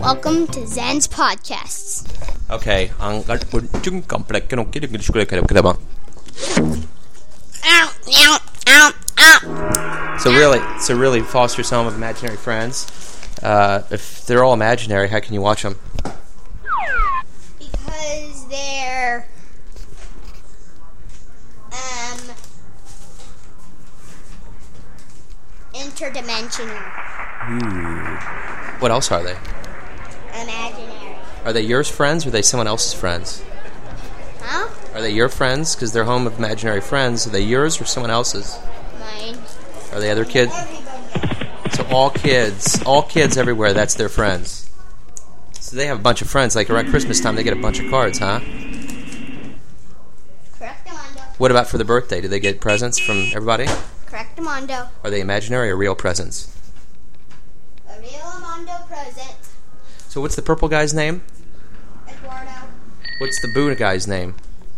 Welcome to Zen's Podcasts. Okay, so really, Foster's Home of Imaginary Friends. If they're all imaginary, how can you watch them? Because they're interdimensional. What else are they? Imaginary. Are they yours friends or are they someone else's friends? Huh? Are they your friends? Because they're home of imaginary friends. Are they yours or someone else's? Mine. Are they other kids? Everybody. So all kids everywhere, that's their friends. So they have a bunch of friends. Like around Christmas time, they get a bunch of cards, huh? Correctamundo. What about for the birthday? Do they get presents from everybody? Correctamundo. Are they imaginary or real presents? A real Amondo present. So what's the purple guy's name? Eduardo. What's the Boo guy's name?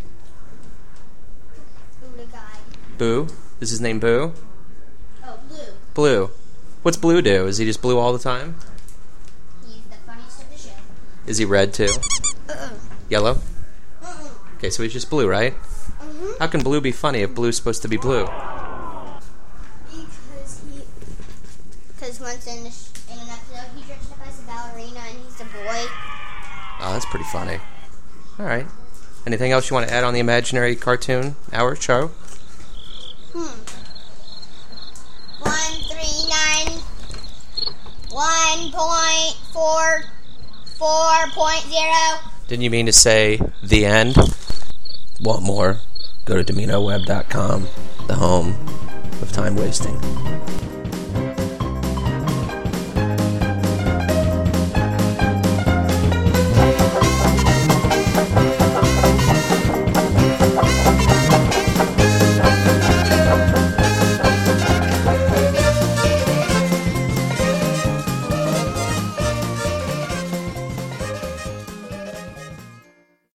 Buddha guy. Boo? Is his name Boo? Oh, Blue. Blue. What's Blue do? Is he just blue all the time? He's the funniest of the show. Is he red too? Yellow? Okay, so he's just blue, right? Mm-hmm. How can blue be funny if blue's supposed to be blue? Because once in an episode, he dressed up as a ballerina and he's a boy. Oh, that's pretty funny. All right. Anything else you want to add on the imaginary cartoon hour show? 139 1.44.0. Didn't you mean to say the end? Want more? Go to DominoWeb.com, the home of time wasting.